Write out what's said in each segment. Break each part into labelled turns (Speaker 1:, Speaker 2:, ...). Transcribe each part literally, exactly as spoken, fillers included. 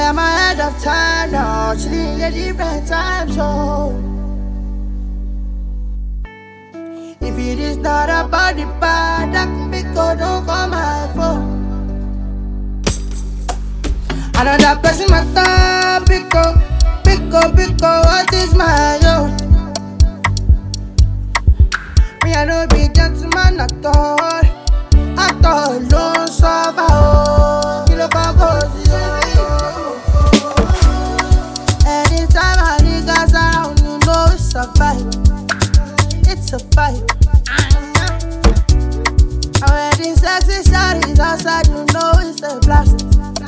Speaker 1: am ahead of time now, chilling a different time zone. If it is not about the bad, that pico don't call my phone. Another person my time, pico, pico, pico, what is my own? Me I no be gentleman at all, at all, don't suffer, oh, kilo purpose, anytime I niggas around, you know it's a vibe, it's a vibe. And when the sexy shawty's outside, you know it's a blast.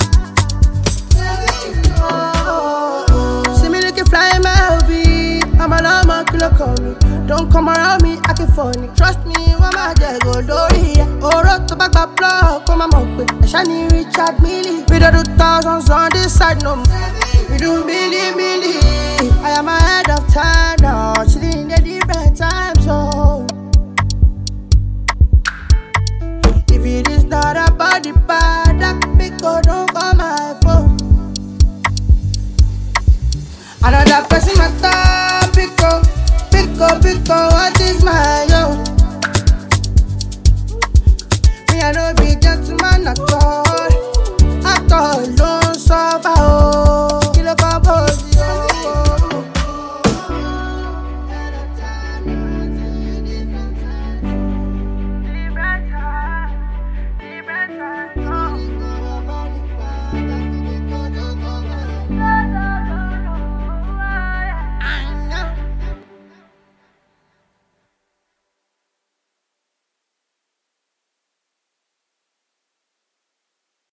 Speaker 1: See me looking fly in my L V, I'm a normal kilo call me. Don't come around me acting funny. Trust me, when my day go lorry. Oh, road to back my block, come on, up with a shiny Richard Millie. We don't do thousands on this side, no more. We do milli, milli. I am ahead of time now, chilling